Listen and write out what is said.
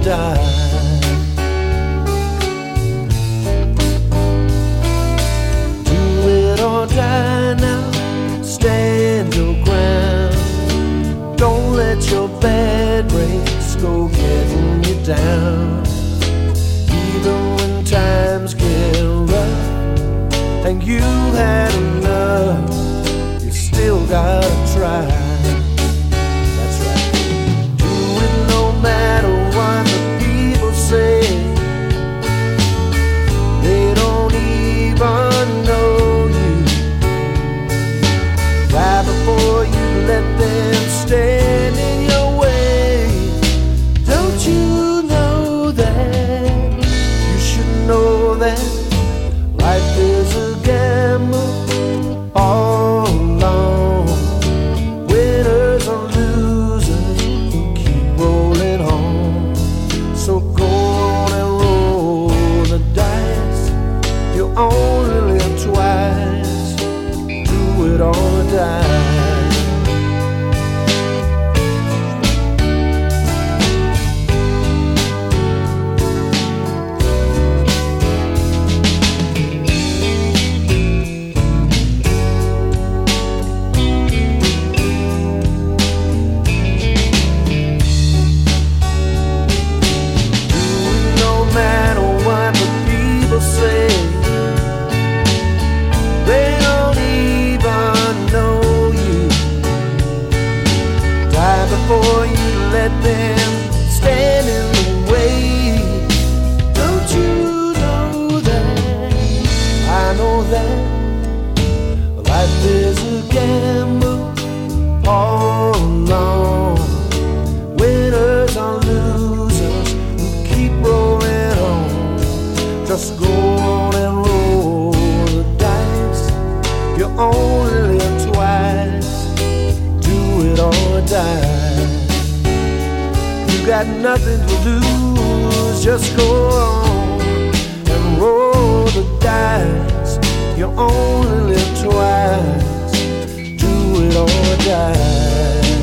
die. Do it or die now. Stand your ground. Don't let your bad breaks go getting you down. Even when times get rough and you had enough, you still gotta try. That's right. Do it no matter what the people say. They don't even know you. Die before you let them stand in your way. Don't you know that? You should know that life is a gamble all along. Winners and losers who keep rolling on. So go on and roll the dice. You only live twice. Do it or die. Before you let them stand in the way. Don't you know that? I know that life is a gamble all along. Winners and losers who keep rolling on. Just go on and roll the dice. You only live twice. Do it or die. Got nothing to lose, just go on and roll the dice. You only live twice. Do it or die.